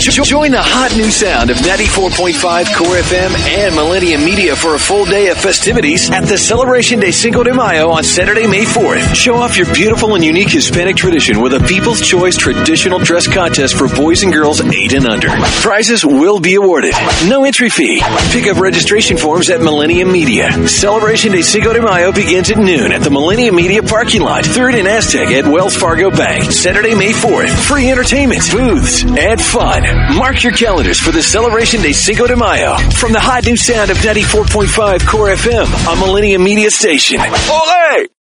Join the hot new sound of 94.5 Core FM and Millennium Media for a full day of festivities at the Celebration de Cinco de Mayo on Saturday, May 4th. Show off your beautiful and unique Hispanic tradition with a People's Choice traditional dress contest for boys and girls 8 and under. Prizes will be awarded. No entry fee. Pick up registration forms at Millennium Media. Celebration de Cinco de Mayo begins at noon at the Millennium Media parking lot, 3rd and Aztec at Wells Fargo Bank. Saturday, May 4th. Free entertainment, booths, and fun. Mark your calendars for the Celebration de Cinco de Mayo from the hot new sound of 94.5 Core FM on Millennium Media Station. Olé!